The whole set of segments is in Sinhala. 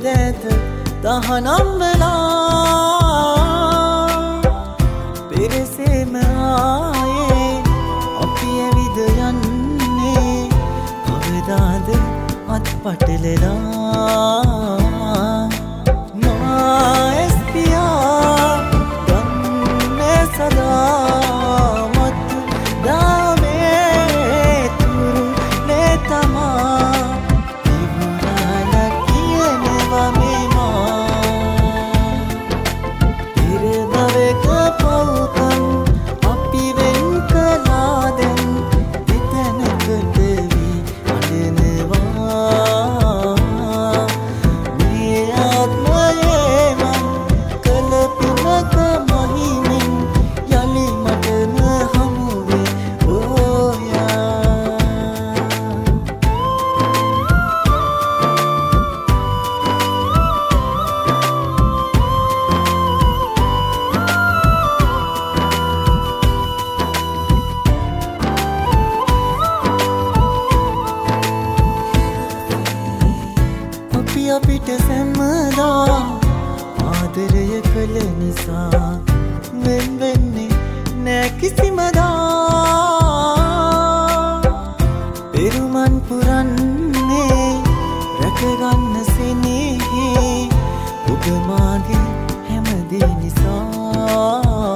දෙත තහනම් වෙලා පෙරසේම ආයේ අපි ඇවිද යන්නේ කවදාද අත්පටලලා මාස්පියා ගන්නේ සදා මත් දාමේ තුරු නෙතමා ඉවුරාලා කියනවා මේමා ඉරදවෙක පවුකම් අපි වෙන් කළා දැන් දෙතැනකට වී අඬනවා මේ ආත්මයේ මං කළ පිනක මහිමින් යලි මටම හමුවේ ඕයා අපි අපිට සැමදා ආදරය කළ නිසා වෙන් වෙන්නේ නෑ කිසිමදා පෙරුමන් පුරන්නේ රැකගන්න සෙනෙහි ඔබ මාගේ හැමදේ නිසා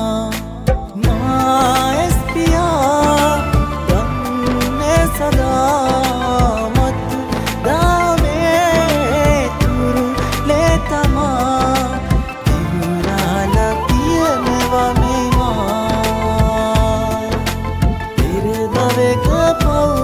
මාස්පියා ගන්නේ සදා මත් දාමේ තුරු නෙතමා ඉවුරාලා කියනවා මේමා ඉරදවෙක පවුකම්